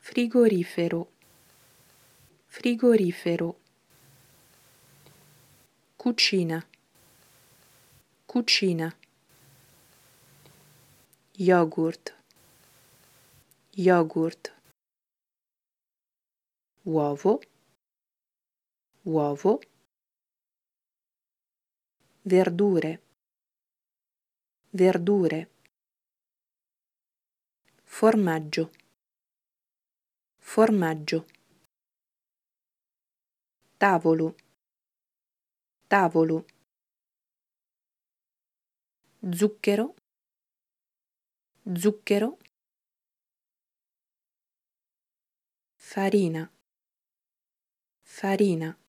frigorifero, frigorifero, cucina, cucina, yogurt, yogurt, uovo, uovo, verdure, verdure, formaggio, formaggio, tavolo, tavolo, zucchero, zucchero, farina, farina.